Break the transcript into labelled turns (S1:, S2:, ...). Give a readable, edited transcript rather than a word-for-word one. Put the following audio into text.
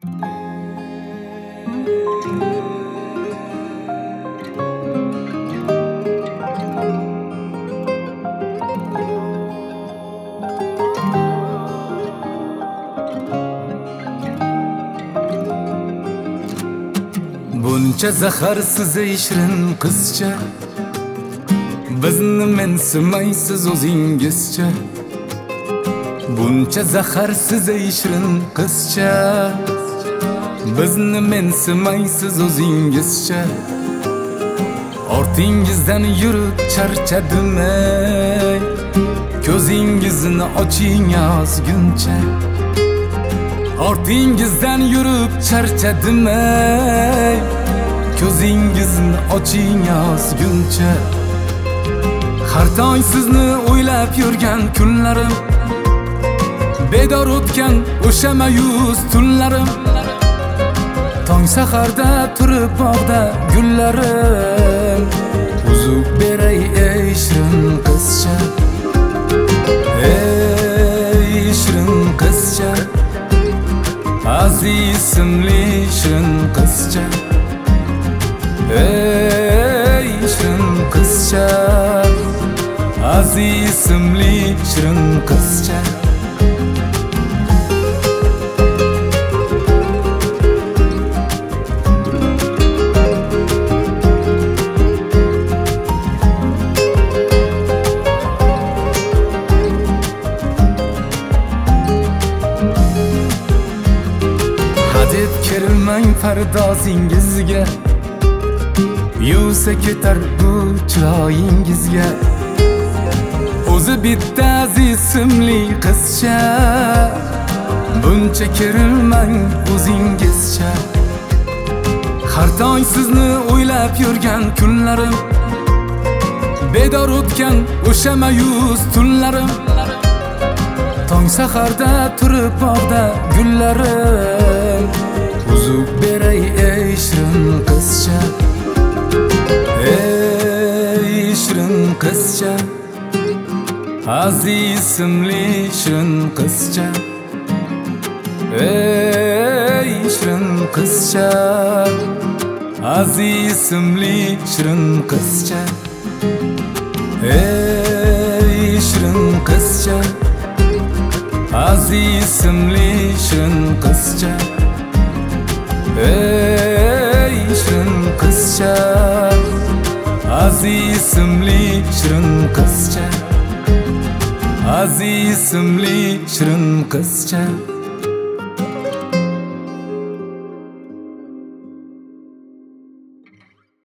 S1: Buncha zaharsiz ey shirin qizcha, bizni mensimaysiz o'zingizcha. Buncha zaharsiz ey shirin qizcha, bizni mensimaysiz o'zingizcha. Ortingizdan yurib charchadim ey, ko'zingizni oching yozguncha. Ortingizdan yurib charchadim ey, ko'zingizni oching yozguncha. Har tong sizni o'ylab yurgan kunlarim, bedor o'tgan o'sha mayus tunlarim. Tong saharda turib bog'da gullarim, uzib beray ey shirin qizcha. Ey shirin qizcha, azizimli shirin qizcha. Ey shirin qizcha, azizimli shirin qizcha. Hadeb kirmang pardozingizga, yuvsa ketar bu chiroyingizga. O'zi bitta azizimli qizcha, buncha kerilmang o'zingizcha. Har tong sizni o'ylab yurgan kunlarim, bedor o'tgan o'sha mayus tunlarim. Tong saharda turib bog'da gullarim, uzib beray ey shirin qizcha. Ey shirin qizcha, azizimli shirin qizcha. Ey shirin qizcha, azizimli shirin qizcha. Ey shirin qizcha, azizimli shirin qizcha. Ey shirin qizcha, azizimli shirin qizcha. Azizimli shirin qizcha.